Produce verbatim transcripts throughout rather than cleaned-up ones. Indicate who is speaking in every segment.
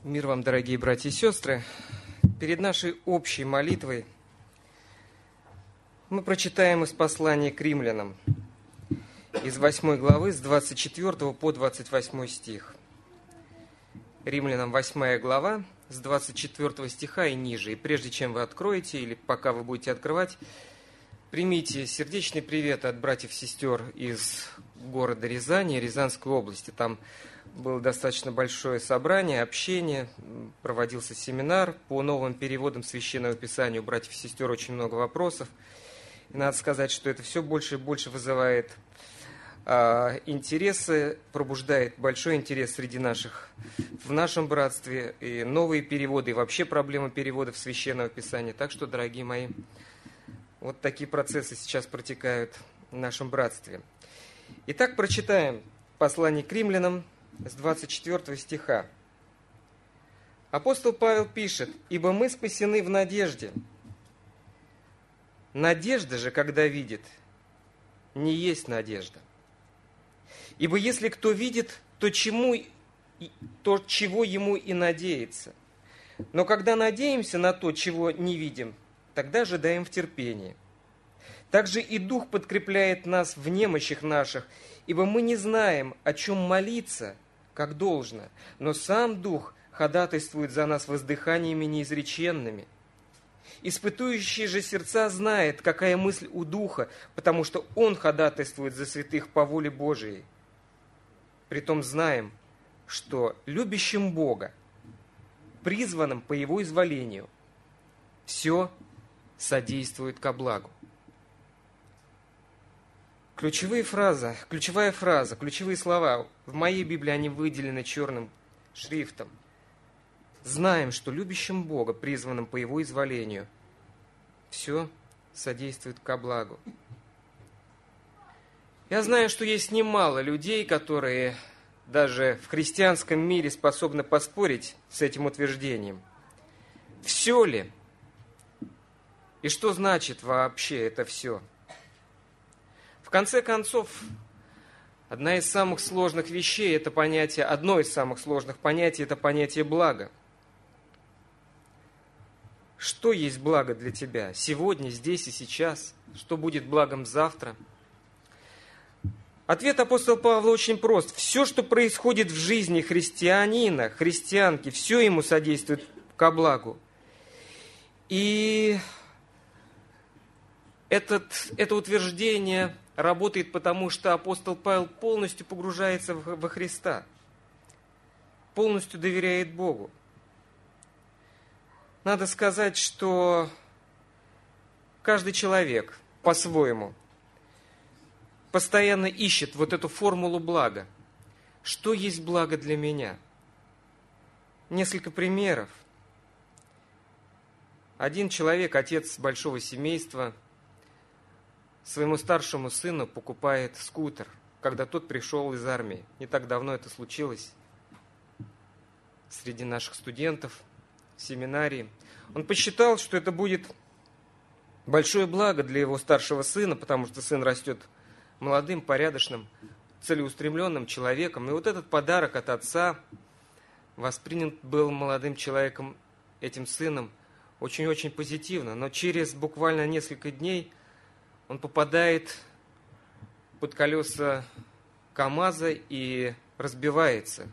Speaker 1: Мир вам, дорогие братья и сестры! Перед нашей общей молитвой мы прочитаем из послания к римлянам, из восьмой главы, с двадцать четвёртого по двадцать восьмой стих. Римлянам восьмая глава, с двадцать четвёртого стиха и ниже. И прежде чем вы откроете, или пока вы будете открывать, примите сердечный привет от братьев и сестер из города Рязани, Рязанской области. Там было достаточно большое собрание, общение, проводился семинар по новым переводам Священного Писания. У братьев и сестер очень много вопросов. И надо сказать, что это все больше и больше вызывает а, интересы, пробуждает большой интерес среди наших, в нашем братстве, и новые переводы, и вообще проблема переводов Священного Писания. Так что, дорогие мои, вот такие процессы сейчас протекают в нашем братстве. Итак, прочитаем послание к римлянам с двадцать четвёртого стиха. Апостол Павел пишет: «Ибо мы спасены в надежде. Надежда же, когда видит, не есть надежда. Ибо если кто видит, то, чему, то чего ему и надеется. Но когда надеемся на то, чего не видим, тогда ожидаем в терпении. Также и Дух подкрепляет нас в немощах наших, ибо мы не знаем, о чем молиться, как должно, но сам Дух ходатайствует за нас воздыханиями неизреченными. Испытующий же сердца знает, какая мысль у Духа, потому что Он ходатайствует за святых по воле Божией. Притом знаем, что любящим Бога, призванным по Его изволению, все содействует ко благу». Ключевые фразы, ключевая фраза, ключевые слова. В моей Библии они выделены черным шрифтом. Знаем, что любящим Бога, призванным по Его изволению, все содействует ко благу. Я знаю, что есть немало людей, которые даже в христианском мире способны поспорить с этим утверждением. Все ли? И что значит вообще это все? В конце концов, одна из самых сложных вещей, это понятие, одно из самых сложных понятий, это понятие блага. Что есть благо для тебя сегодня, здесь и сейчас? Что будет благом завтра? Ответ апостола Павла очень прост. Все, что происходит в жизни христианина, христианки, все ему содействует ко благу. И этот, это утверждение работает потому, что апостол Павел полностью погружается во Христа, полностью доверяет Богу. Надо сказать, что каждый человек по-своему постоянно ищет вот эту формулу блага. Что есть благо для меня? Несколько примеров. Один человек, отец большого семейства, своему старшему сыну покупает скутер, когда тот пришел из армии. Не так давно это случилось среди наших студентов в семинарии. Он посчитал, что это будет большое благо для его старшего сына, потому что сын растет молодым, порядочным, целеустремленным человеком. И вот этот подарок от отца воспринят был молодым человеком, этим сыном, очень-очень позитивно. Но через буквально несколько дней он попадает под колеса КамАЗа и разбивается.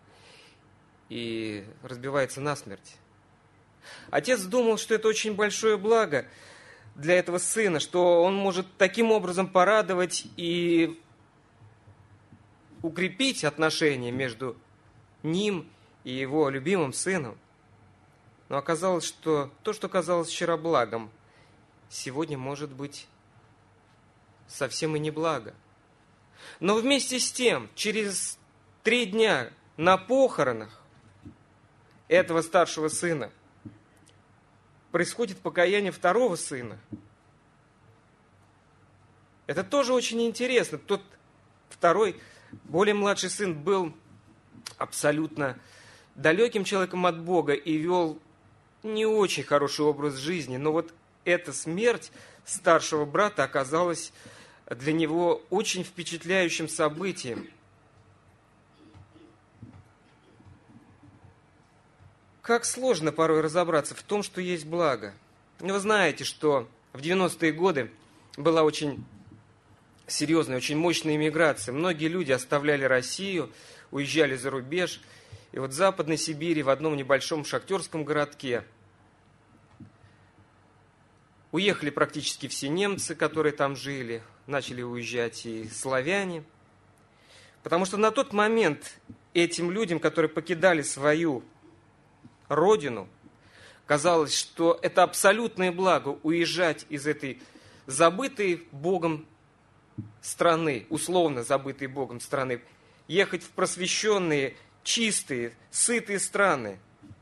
Speaker 1: И разбивается насмерть. Отец думал, что это очень большое благо для этого сына, что он может таким образом порадовать и укрепить отношения между ним и его любимым сыном. Но оказалось, что то, что казалось вчера благом, сегодня может быть совсем и не благо. Но вместе с тем, через три дня на похоронах этого старшего сына происходит покаяние второго сына. Это тоже очень интересно. Тот второй, более младший сын, был абсолютно далеким человеком от Бога и вел не очень хороший образ жизни. Но вот эта смерть старшего брата оказалась для него очень впечатляющим событием. Как сложно порой разобраться в том, что есть благо. Вы знаете, что в девяностые годы была очень серьезная, очень мощная иммиграция. Многие люди оставляли Россию, уезжали за рубеж. И вот в Западной Сибири, в одном небольшом шахтерском городке, уехали практически все немцы, которые там жили, начали уезжать и славяне. Потому что на тот момент этим людям, которые покидали свою родину, казалось, что это абсолютное благо уезжать из этой забытой Богом страны, условно забытой Богом страны, ехать в просвещенные, чистые, сытые страны.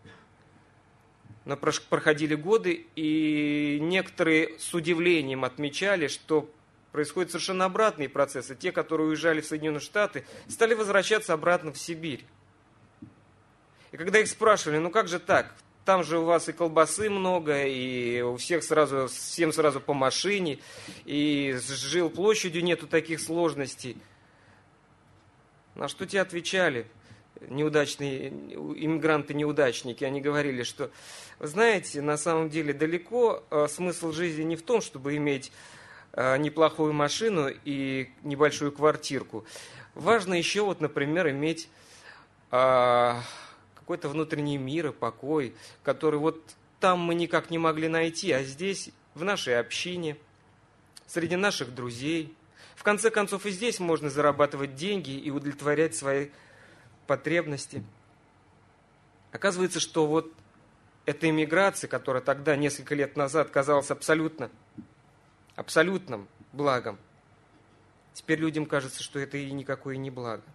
Speaker 1: Но проходили годы, и некоторые с удивлением отмечали, что происходят совершенно обратные процессы. Те, которые уезжали в Соединенные Штаты, стали возвращаться обратно в Сибирь. И когда их спрашивали, ну как же так? Там же у вас и колбасы много, и у всех сразу, всем сразу по машине, и с жилплощадью нету таких сложностей. На что те отвечали? Неудачные иммигранты-неудачники, они говорили, что, вы знаете, на самом деле далеко э, смысл жизни не в том, чтобы иметь э, неплохую машину и небольшую квартирку. Важно еще, вот, например, иметь э, какой-то внутренний мир и покой, который вот там мы никак не могли найти, а здесь, в нашей общине, среди наших друзей. В конце концов, и здесь можно зарабатывать деньги и удовлетворять свои потребности. Оказывается, что вот эта иммиграция, которая тогда, несколько лет назад, казалась абсолютно, абсолютным благом, теперь людям кажется, что это и никакое не благо.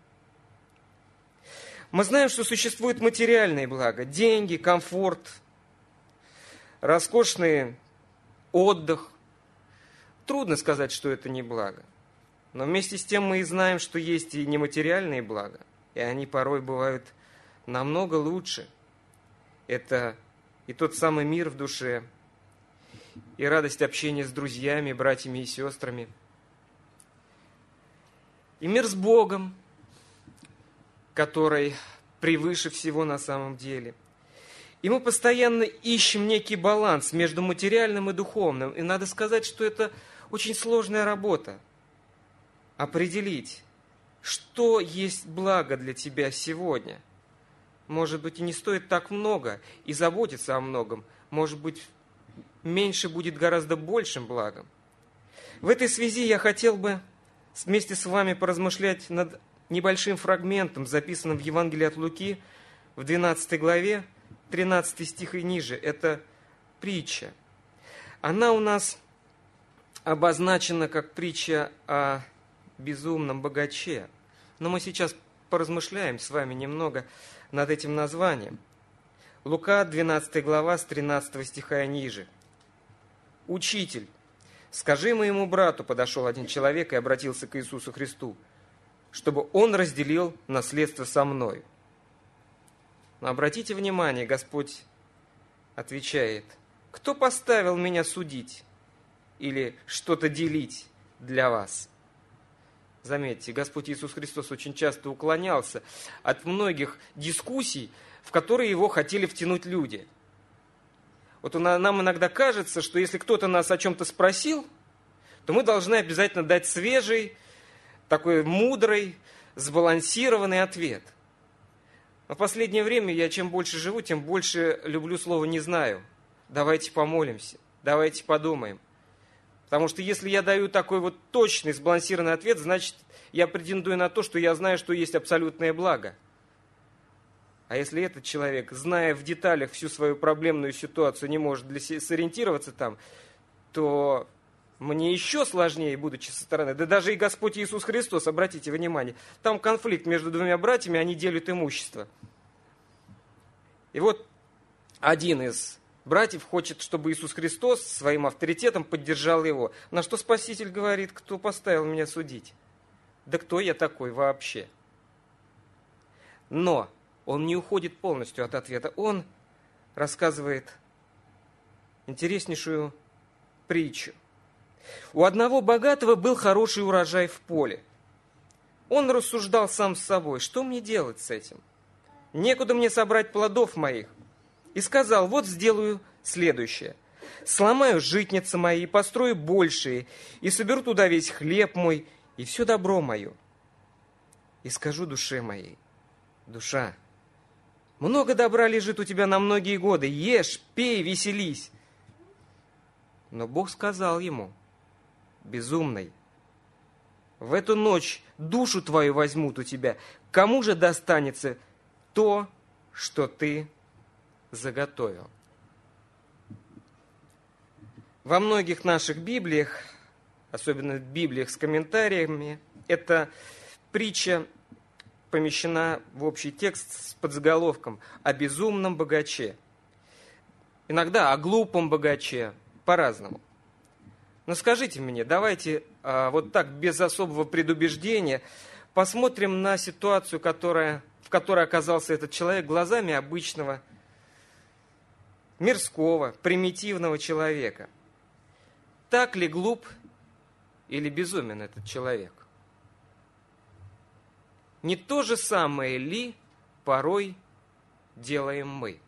Speaker 1: Мы знаем, что существует материальное благо, деньги, комфорт, роскошный отдых. Трудно сказать, что это не благо. Но вместе с тем мы и знаем, что есть и нематериальные блага. И они порой бывают намного лучше. Это и тот самый мир в душе, и радость общения с друзьями, братьями и сестрами, и мир с Богом, который превыше всего на самом деле. И мы постоянно ищем некий баланс между материальным и духовным. И надо сказать, что это очень сложная работа. Определить, что есть благо для тебя сегодня. Может быть, и не стоит так много, и заботиться о многом. Может быть, меньше будет гораздо большим благом. В этой связи я хотел бы вместе с вами поразмышлять над небольшим фрагментом, записанным в Евангелии от Луки, в двенадцатой главе, тринадцатый стих и ниже. Это притча. Она у нас обозначена как притча о безумном богаче. Но мы сейчас поразмышляем с вами немного над этим названием. Лука, двенадцатая глава, с тринадцатого стиха и ниже. «Учитель, скажи моему брату», подошел один человек и обратился к Иисусу Христу, «чтобы он разделил наследство со мной». Но обратите внимание, Господь отвечает: «Кто поставил меня судить или что-то делить для вас?» Заметьте, Господь Иисус Христос очень часто уклонялся от многих дискуссий, в которые его хотели втянуть люди. Вот нам иногда кажется, что если кто-то нас о чем-то спросил, то мы должны обязательно дать свежий, такой мудрый, сбалансированный ответ. Но в последнее время я чем больше живу, тем больше люблю слово «не знаю». Давайте помолимся, давайте подумаем. Потому что если я даю такой вот точный, сбалансированный ответ, значит, я претендую на то, что я знаю, что есть абсолютное благо. А если этот человек, зная в деталях всю свою проблемную ситуацию, не может для себя сориентироваться там, то мне еще сложнее, будучи со стороны. Да даже и Господь Иисус Христос, обратите внимание, там конфликт между двумя братьями, они делят имущество. И вот один из братьев хочет, чтобы Иисус Христос своим авторитетом поддержал его. На что Спаситель говорит: кто поставил меня судить? Да кто я такой вообще? Но он не уходит полностью от ответа. Он рассказывает интереснейшую притчу. У одного богатого был хороший урожай в поле. Он рассуждал сам с собой: что мне делать с этим? Некуда мне собрать плодов моих. и сказал: вот сделаю следующее. Сломаю житницы мои, и построю большие, и соберу туда весь хлеб мой, и все добро мое. И скажу душе моей: душа, много добра лежит у тебя на многие годы, ешь, пей, веселись. Но Бог сказал ему: безумный, в эту ночь душу твою возьмут у тебя, кому же достанется то, что ты заготовил? Во многих наших Библиях, особенно в Библиях с комментариями, эта притча помещена в общий текст с подзаголовком «О безумном богаче». Иногда о глупом богаче, по-разному. Но скажите мне, давайте а, вот так, без особого предубеждения, посмотрим на ситуацию, которая, в которой оказался этот человек глазами обычного, мирского, примитивного человека. Так ли глуп или безумен этот человек? Не то же самое ли порой делаем мы?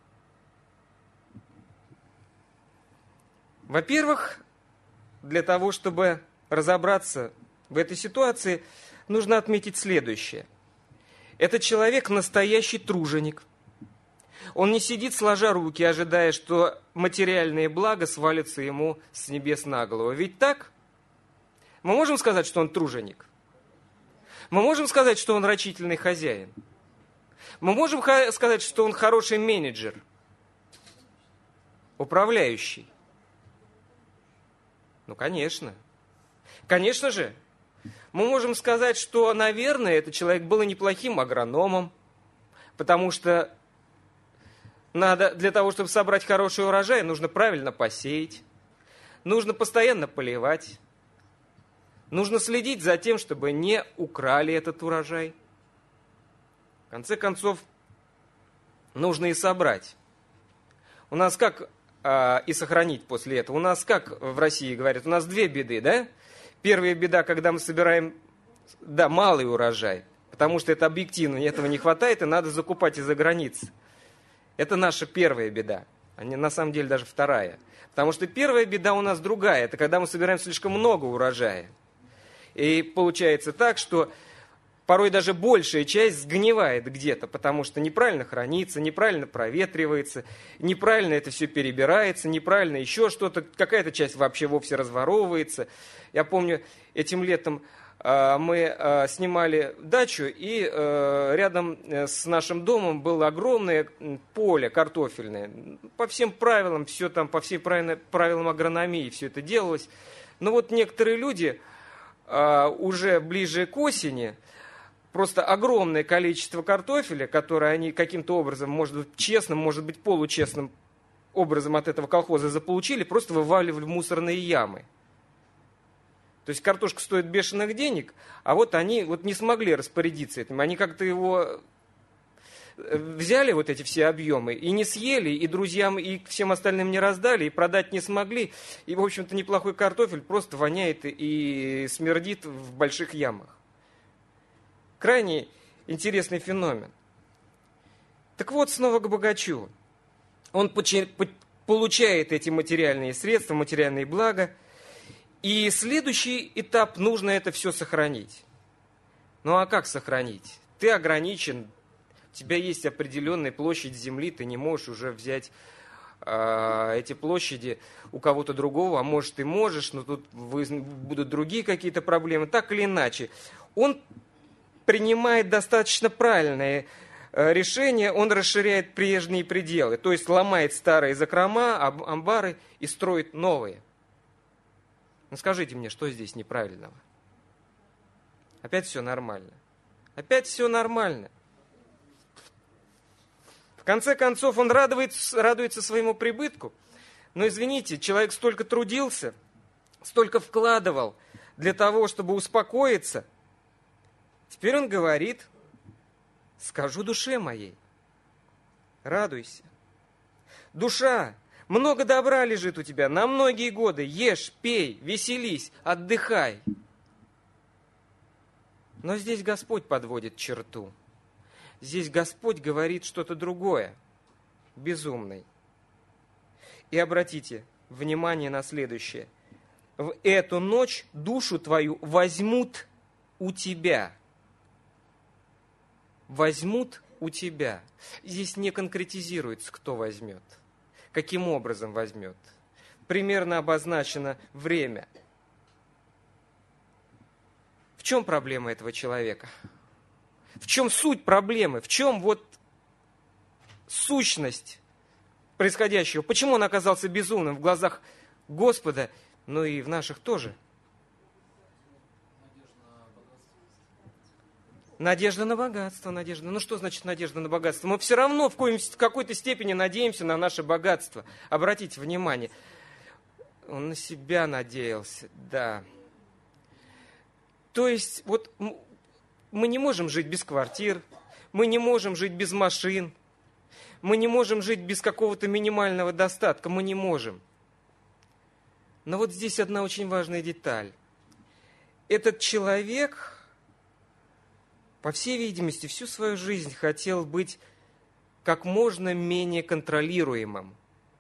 Speaker 1: Во-первых, для того, чтобы разобраться в этой ситуации, нужно отметить следующее. Этот человек настоящий труженик. Он не сидит сложа руки, ожидая, что материальные блага свалятся ему с небес на голову. Ведь так? Мы можем сказать, что он труженик? Мы можем сказать, что он рачительный хозяин? Мы можем сказать, что он хороший менеджер, управляющий? Ну, конечно. Конечно же. Мы можем сказать, что, наверное, этот человек был и неплохим агрономом, потому что надо, для того, чтобы собрать хороший урожай, нужно правильно посеять, нужно постоянно поливать, нужно следить за тем, чтобы не украли этот урожай. В конце концов, нужно и собрать. У нас как а, и сохранить после этого? У нас как в России говорят? У нас две беды, да? Первая беда, когда мы собираем, да, малый урожай, потому что это объективно, этого не хватает, и надо закупать из-за границы. Это наша первая беда, а не, на самом деле даже вторая. Потому что первая беда у нас другая. Это когда мы собираем слишком много урожая. И получается так, что порой даже большая часть сгнивает где-то, потому что неправильно хранится, неправильно проветривается, неправильно это все перебирается, неправильно еще что-то. Какая-то часть вообще вовсе разворовывается. Я помню, этим летом мы снимали дачу, и рядом с нашим домом было огромное поле картофельное. По всем правилам, все там, по всем правилам агрономии все это делалось. Но вот некоторые люди уже ближе к осени, просто огромное количество картофеля, которое они каким-то образом, может быть, честным, может быть, получестным образом от этого колхоза заполучили, просто вываливали в мусорные ямы. То есть картошка стоит бешеных денег, а вот они вот не смогли распорядиться этим. Они как-то его взяли, вот эти все объемы, и не съели, и друзьям, и всем остальным не раздали, и продать не смогли. И, в общем-то, неплохой картофель просто воняет и смердит в больших ямах. Крайне интересный феномен. Так вот, снова к богачу. Он получает эти материальные средства, материальные блага, и следующий этап, нужно это все сохранить. Ну а как сохранить? Ты ограничен, у тебя есть определенная площадь земли, ты не можешь уже взять э, эти площади у кого-то другого, а может и можешь, но тут будут другие какие-то проблемы. Так или иначе, он принимает достаточно правильное э, решение, он расширяет прежние пределы, то есть ломает старые закрома, амбары и строит новые. Ну скажите мне, что здесь неправильного? Опять все нормально. Опять все нормально. В конце концов, он радуется, радуется своему прибытку. Но извините, человек столько трудился, столько вкладывал для того, чтобы успокоиться. Теперь он говорит: скажу душе моей, радуйся. Душа, много добра лежит у тебя на многие годы. Ешь, пей, веселись, отдыхай. Но здесь Господь подводит черту. Здесь Господь говорит что-то другое. безумный. И обратите внимание на следующее. В эту ночь душу твою возьмут у тебя. Возьмут у тебя. Здесь не конкретизируется, кто возьмет. Каким образом возьмет. Примерно обозначено время. В чем проблема этого человека? В чем суть проблемы? В чем вот сущность происходящего? Почему он оказался безумным в глазах Господа, но и в наших тоже? Надежда на богатство, надежда. Ну что значит надежда на богатство? Мы все равно в какой-то степени надеемся на наше богатство. Обратите внимание. Он на себя надеялся, да. То есть, вот мы не можем жить без квартир, мы не можем жить без машин, мы не можем жить без какого-то минимального достатка, мы не можем. Но вот здесь одна очень важная деталь. Этот человек, по всей видимости, всю свою жизнь хотел быть как можно менее контролируемым.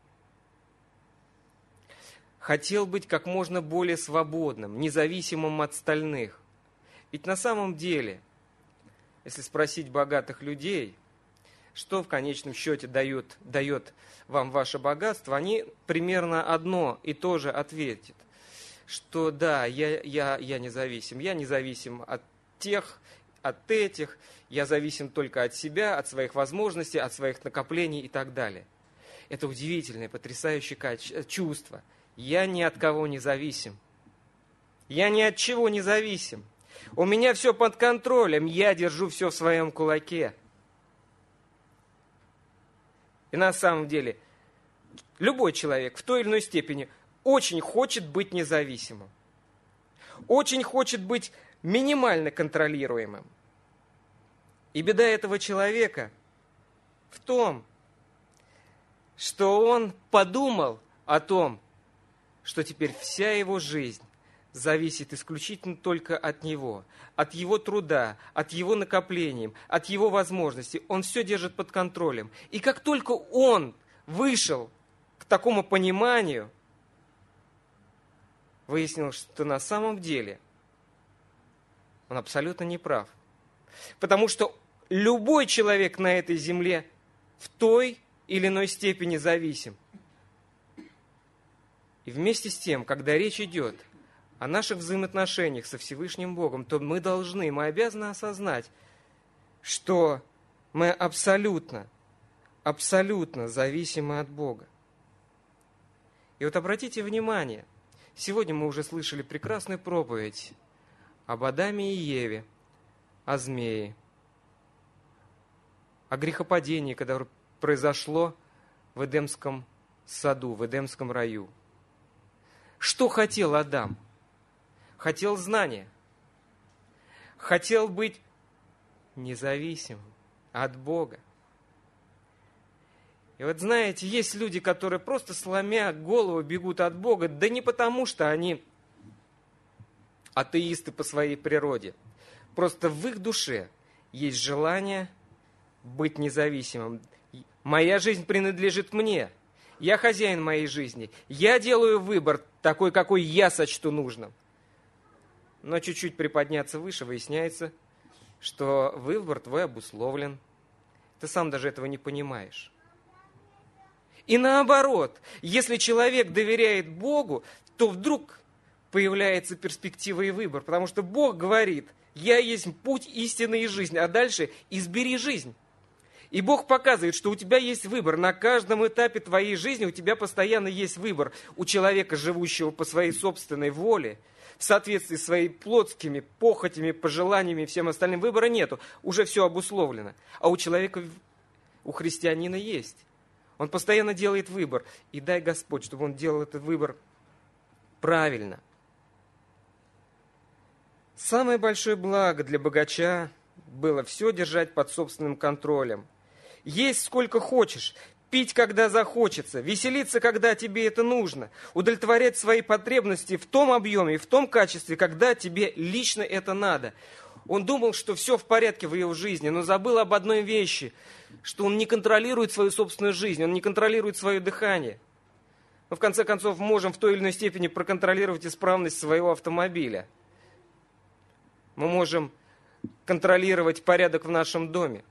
Speaker 1: Хотел быть как можно более свободным, независимым от остальных. Ведь на самом деле, если спросить богатых людей, что в конечном счете дает, дает вам ваше богатство, они примерно одно и то же ответят, что да, я, я, я независим, я независим от тех, от этих, я зависим только от себя, от своих возможностей, от своих накоплений и так далее. Это удивительное, потрясающее чувство. Я ни от кого не зависим. Я ни от чего не зависим. У меня все под контролем, я держу все в своем кулаке. И на самом деле, любой человек в той или иной степени очень хочет быть независимым. Очень хочет быть минимально контролируемым. И беда этого человека в том, что он подумал о том, что теперь вся его жизнь зависит исключительно только от него, от его труда, от его накоплений, от его возможностей. Он все держит под контролем. И как только он вышел к такому пониманию, выяснилось, что на самом деле он абсолютно не прав. Потому что любой человек на этой земле в той или иной степени зависим. И вместе с тем, когда речь идет о наших взаимоотношениях со Всевышним Богом, то мы должны, мы обязаны осознать, что мы абсолютно, абсолютно зависимы от Бога. И вот обратите внимание, сегодня мы уже слышали прекрасную проповедь об Адаме и Еве, о змее, о грехопадении, которое произошло в Эдемском саду, в Эдемском раю. Что хотел Адам? Хотел знания. Хотел быть независимым от Бога. И вот знаете, есть люди, которые просто сломя голову бегут от Бога, да не потому, что они атеисты по своей природе. Просто в их душе есть желание быть независимым. Моя жизнь принадлежит мне. Я хозяин моей жизни. Я делаю выбор такой, какой я сочту нужным. Но чуть-чуть приподняться выше, выясняется, что выбор твой обусловлен. Ты сам даже этого не понимаешь. И наоборот, если человек доверяет Богу, то вдруг появляется перспектива и выбор. Потому что Бог говорит: «Я есть путь, истина и жизнь», а дальше «избери жизнь». И Бог показывает, что у тебя есть выбор. На каждом этапе твоей жизни у тебя постоянно есть выбор. У человека, живущего по своей собственной воле, в соответствии с своими плотскими похотями, пожеланиями и всем остальным, выбора нету. Уже все обусловлено. А у человека, у христианина есть. Он постоянно делает выбор. И дай Господь, чтобы он делал этот выбор правильно. Самое большое благо для богача было все держать под собственным контролем. Есть сколько хочешь, пить, когда захочется, веселиться, когда тебе это нужно, удовлетворять свои потребности в том объеме и в том качестве, когда тебе лично это надо. Он думал, что все в порядке в его жизни, но забыл об одной вещи, что он не контролирует свою собственную жизнь, он не контролирует свое дыхание. Мы, в конце концов, можем в той или иной степени проконтролировать исправность своего автомобиля. Мы можем контролировать порядок в нашем доме.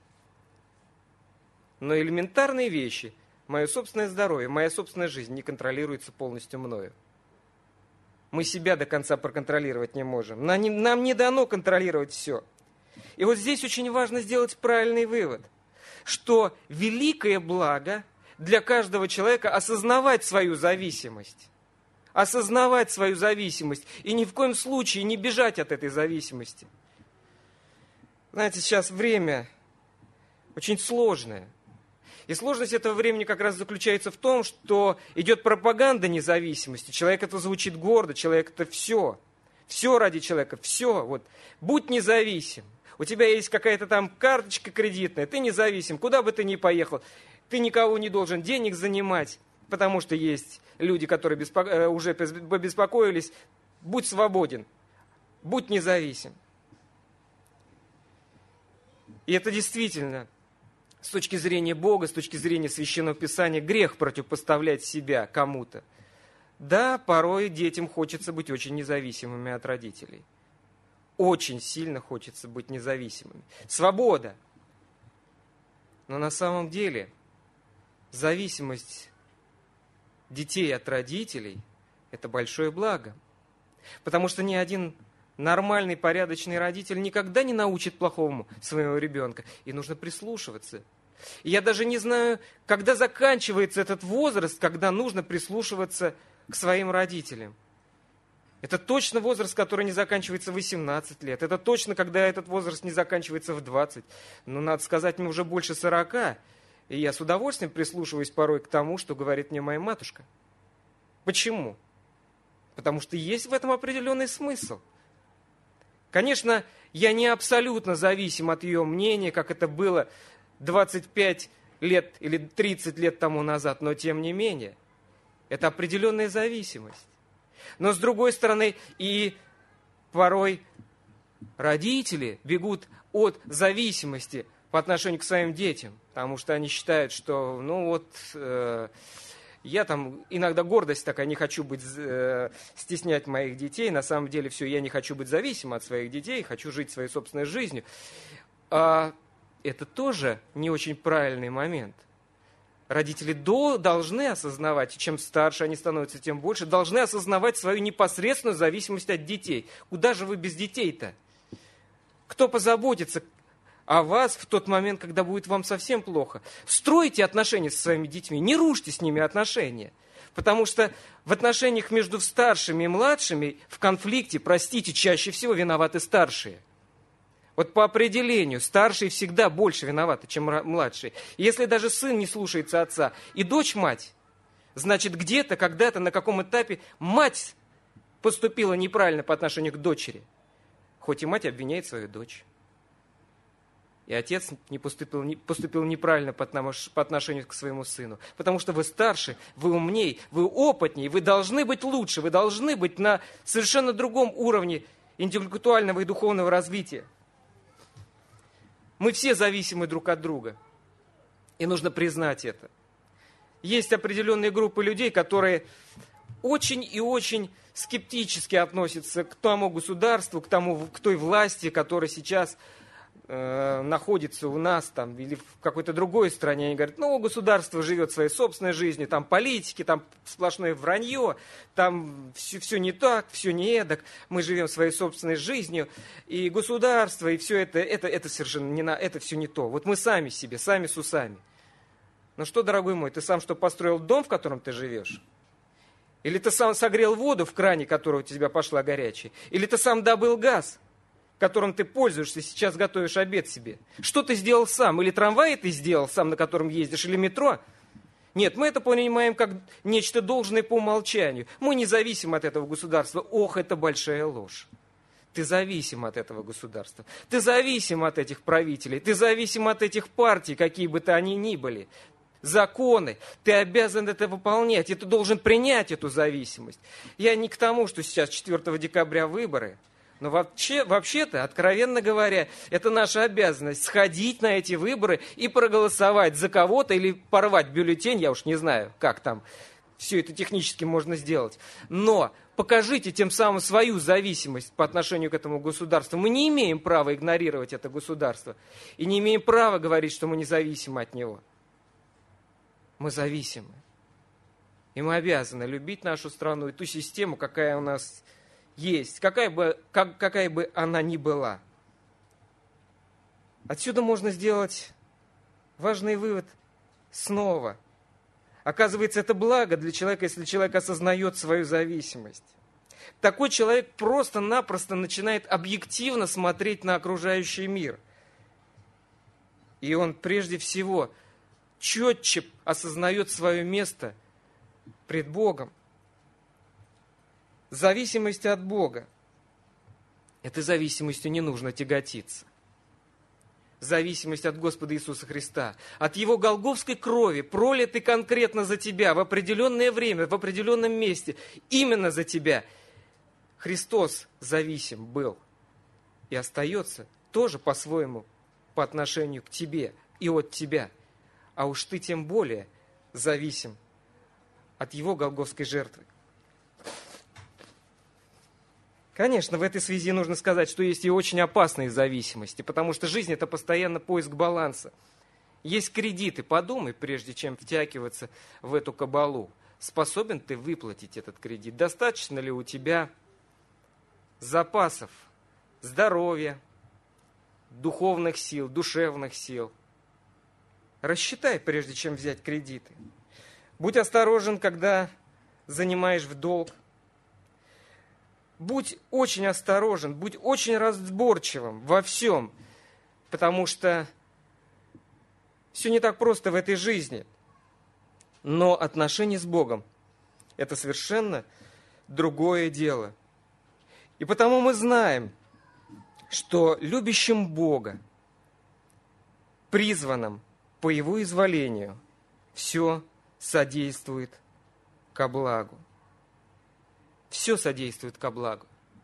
Speaker 1: Но элементарные вещи, мое собственное здоровье, моя собственная жизнь не контролируется полностью мною. Мы себя до конца проконтролировать не можем. Нам не, нам не дано контролировать все. И вот здесь очень важно сделать правильный вывод, что великое благо для каждого человека осознавать свою зависимость. Осознавать свою зависимость и ни в коем случае не бежать от этой зависимости. Знаете, сейчас время очень сложное. И сложность этого времени как раз заключается в том, что идет пропаганда независимости. Человек это звучит гордо, человек это все. Все ради человека, все. Вот. Будь независим. У тебя есть какая-то там карточка кредитная, ты независим, куда бы ты ни поехал. Ты никого не должен денег занимать, потому что есть люди, которые беспоко... уже побеспокоились. Будь свободен, будь независим. И это действительно... С точки зрения Бога, с точки зрения Священного Писания, грех противопоставлять себя кому-то. Да, порой детям хочется быть очень независимыми от родителей. Очень сильно хочется быть независимыми. Свобода. Но на самом деле зависимость детей от родителей – это большое благо. Потому что ни один нормальный, порядочный родитель никогда не научит плохому своего ребенка. И нужно прислушиваться. И я даже не знаю, когда заканчивается этот возраст, когда нужно прислушиваться к своим родителям. Это точно возраст, который не заканчивается в восемнадцать лет. Это точно, когда этот возраст не заканчивается в двадцать. Но, надо сказать, мне уже больше сорока. И я с удовольствием прислушиваюсь порой к тому, что говорит мне моя матушка. Почему? Потому что есть в этом определенный смысл. Конечно, я не абсолютно зависим от ее мнения, как это было двадцать пять лет или тридцать лет тому назад, но тем не менее, это определенная зависимость. Но с другой стороны, и порой родители бегут от зависимости по отношению к своим детям, потому что они считают, что, ну вот... Э, Я там, иногда гордость такая, не хочу быть, э, стеснять моих детей. На самом деле все, я не хочу быть зависимым от своих детей, хочу жить своей собственной жизнью. А это тоже не очень правильный момент. Родители до, должны осознавать, и чем старше они становятся, тем больше, должны осознавать свою непосредственную зависимость от детей. Куда же вы без детей-то? Кто позаботится о вас в тот момент, когда будет вам совсем плохо? Стройте отношения со своими детьми, не рушьте с ними отношения. Потому что в отношениях между старшими и младшими в конфликте, простите, чаще всего виноваты старшие. Вот по определению старшие всегда больше виноваты, чем младшие. И если даже сын не слушается отца и дочь мать, значит где-то, когда-то, на каком этапе мать поступила неправильно по отношению к дочери. Хоть и мать обвиняет свою дочь. И отец не поступил, не, поступил неправильно по, по отношению к своему сыну. Потому что вы старше, вы умней, вы опытней, вы должны быть лучше, вы должны быть на совершенно другом уровне интеллектуального и духовного развития. Мы все зависимы друг от друга. И нужно признать это. Есть определенные группы людей, которые очень и очень скептически относятся к тому государству, к, тому, к той власти, которая сейчас находится у нас там, или в какой-то другой стране. Они говорят, ну, государство живет своей собственной жизнью, там политики, там сплошное вранье, там все, все не так, все не эдак, мы живем своей собственной жизнью, и государство, и все это, это, это совершенно не на, это все не то. Вот мы сами себе, сами с усами. Ну что, дорогой мой, ты сам что, построил дом, в котором ты живешь? Или ты сам согрел воду в кране, которая у тебя пошла горячая? Или ты сам добыл газ, которым ты пользуешься, сейчас готовишь обед себе? Что ты сделал сам? Или трамвай ты сделал сам, на котором ездишь, или метро? Нет, мы это понимаем как нечто должное по умолчанию. Мы не зависим от этого государства. Ох, это большая ложь. Ты зависим от этого государства. Ты зависим от этих правителей. Ты зависим от этих партий, какие бы то они ни были. Законы. Ты обязан это выполнять. И ты должен принять эту зависимость. Я не к тому, что сейчас четвёртого декабря выборы. Но вообще, вообще-то, откровенно говоря, это наша обязанность сходить на эти выборы и проголосовать за кого-то или порвать бюллетень, я уж не знаю, как там все это технически можно сделать. Но покажите тем самым свою зависимость по отношению к этому государству. Мы не имеем права игнорировать это государство и не имеем права говорить, что мы независимы от него. Мы зависимы. И мы обязаны любить нашу страну и ту систему, какая у нас есть, какая бы, как, какая бы она ни была. Отсюда можно сделать важный вывод снова. Оказывается, это благо для человека, если человек осознает свою зависимость. Такой человек просто-напросто начинает объективно смотреть на окружающий мир. И он прежде всего четче осознает свое место пред Богом. Зависимость от Бога. Этой зависимостью не нужно тяготиться. Зависимость от Господа Иисуса Христа, от Его голгофской крови, пролитой конкретно за тебя в определенное время, в определенном месте, именно за тебя. Христос зависим был и остается тоже по-своему по отношению к тебе и от тебя. А уж ты тем более зависим от Его голгофской жертвы. Конечно, в этой связи нужно сказать, что есть и очень опасные зависимости, потому что жизнь – это постоянно поиск баланса. Есть кредиты. Подумай, прежде чем втягиваться в эту кабалу, способен ты выплатить этот кредит? Достаточно ли у тебя запасов здоровья, духовных сил, душевных сил? Рассчитай, прежде чем взять кредиты. Будь осторожен, когда занимаешь в долг. Будь очень осторожен, будь очень разборчивым во всем, потому что все не так просто в этой жизни. Но отношения с Богом – это совершенно другое дело. И потому мы знаем, что любящим Бога, призванным по Его изволению, все содействует ко благу. Все содействует ко благу.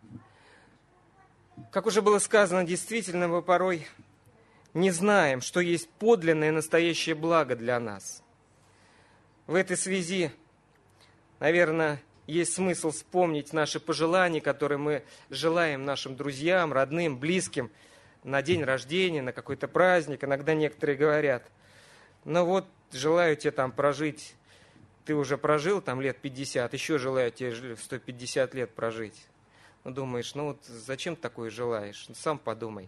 Speaker 1: Как уже было сказано, действительно, мы порой не знаем, что есть подлинное и настоящее благо для нас. В этой связи, наверное, есть смысл вспомнить наши пожелания, которые мы желаем нашим друзьям, родным, близким на день рождения, на какой-то праздник. Иногда некоторые говорят: ну вот, желаю тебе там прожить, ты уже прожил там лет пятьдесят, еще желаю тебе сто пятьдесят лет прожить. Ну, думаешь, ну вот зачем такое желаешь? Ну, сам подумай.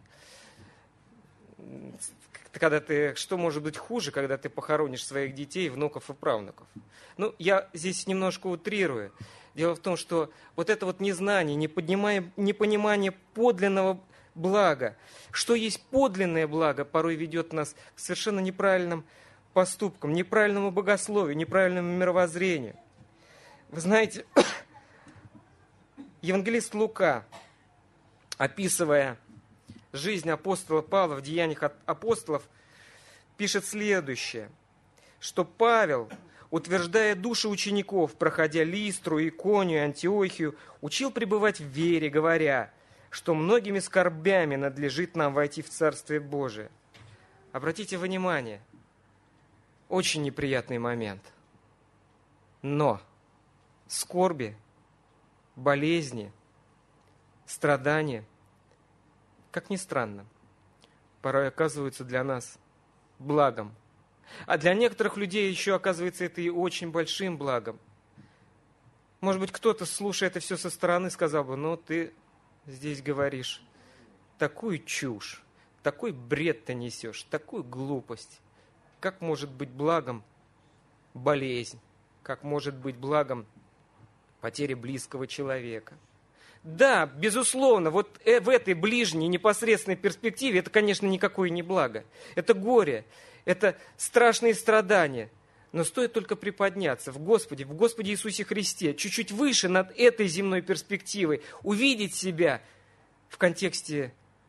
Speaker 1: Когда ты, что может быть хуже, когда ты похоронишь своих детей, внуков и правнуков? Ну, я здесь немножко утрирую. Дело в том, что вот это вот незнание, непонимание подлинного блага, что есть подлинное благо, порой ведет нас к совершенно неправильным поступкам, неправильному богословию, неправильному мировоззрению. Вы знаете, евангелист Лука, описывая жизнь апостола Павла в Деяниях апостолов, пишет следующее, что Павел, утверждая души учеников, проходя Листру, Иконию, Антиохию, учил пребывать в вере, говоря, что многими скорбями надлежит нам войти в Царствие Божие. Обратите внимание, очень неприятный момент. Но скорби, болезни, страдания, как ни странно, порой оказываются для нас благом. А для некоторых людей еще оказывается это и очень большим благом. Может быть, кто-то, слушая это все со стороны, сказал бы: ну, ты здесь говоришь такую чушь, такой бред ты несешь, такую глупость. Как может быть благом болезнь? Как может быть благом потеря близкого человека? Да, безусловно, вот в этой ближней непосредственной перспективе это, конечно, никакое не благо. Это горе, это страшные страдания. Но стоит только приподняться в Господе, в Господе Иисусе Христе, чуть-чуть выше над этой земной перспективой, увидеть себя в контексте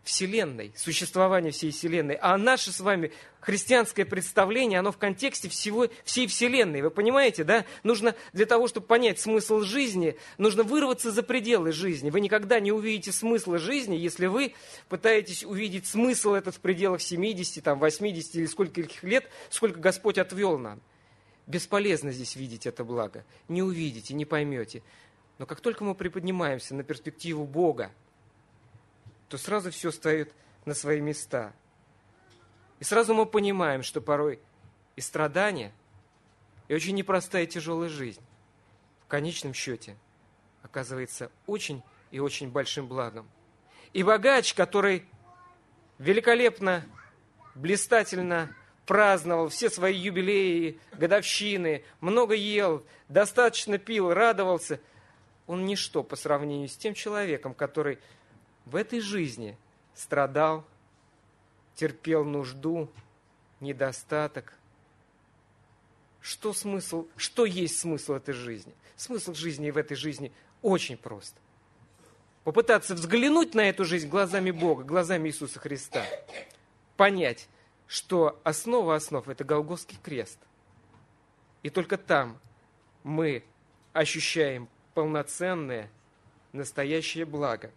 Speaker 1: Вселенной, существования всей Вселенной. А наше с вами христианское представление, оно в контексте всего, всей Вселенной. Вы понимаете, да? Нужно для того, чтобы понять смысл жизни, нужно вырваться за пределы жизни. Вы никогда не увидите смысла жизни, если вы пытаетесь увидеть смысл этот в пределах семидесяти, там, восьмидесяти или скольких лет, сколько Господь отвел нам. Бесполезно здесь видеть это благо. Не увидите, не поймете. Но как только мы приподнимаемся на перспективу Бога, то сразу все встает на свои места. И сразу мы понимаем, что порой и страдания, и очень непростая и тяжелая жизнь в конечном счете оказывается очень и очень большим благом. И богач, который великолепно, блистательно праздновал все свои юбилеи, годовщины, много ел, достаточно пил, радовался, он ничто по сравнению с тем человеком, который в этой жизни страдал, терпел нужду, недостаток. Что смысл, что есть смысл этой жизни? Смысл жизни в этой жизни очень прост. Попытаться взглянуть на эту жизнь глазами Бога, глазами Иисуса Христа. Понять, что основа основ – это Голгофский крест. И только там мы ощущаем полноценное, настоящее благо.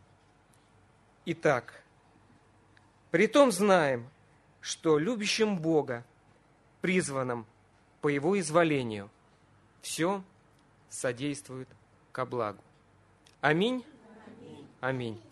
Speaker 1: Итак, притом знаем, что любящим Бога, призванным по Его изволению, все содействует ко благу. Аминь. Аминь.